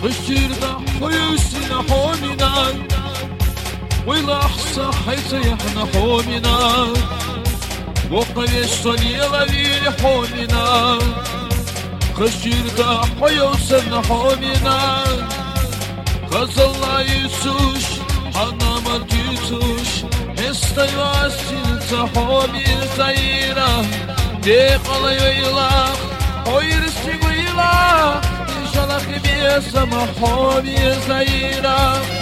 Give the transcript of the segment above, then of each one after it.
غشيرنا ويوسنا حومنا ويلا أحصى حيث يحنا حومنا وقريش صليغة ليل حومنا غشيرنا ويوسنا حومنا غزالنا يسوش أنا ما تيسوش استيواسين تحومي زيرا ديقل يلا ويرسي ويلا شلخ بيسم حومي زيرا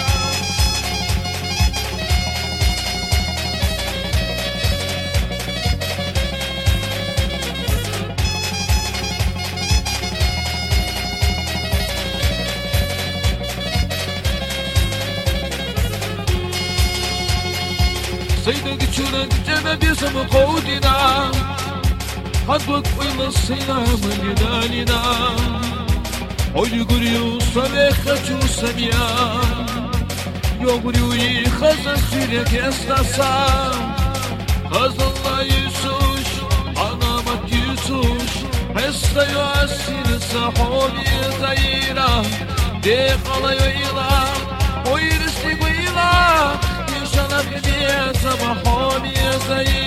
سيدك شورك جنب يسم قودنا حدوك ويلا السلام لدالنا ويقولوا صبيخة سميا يقولوا يخزن سيرك يستسا خز الله يسوش أنا ما تيسوش حسا يؤسين سحومي زيرا ديق الله يلا ويرسي ويلا يشلق بيه سبحومي زيرا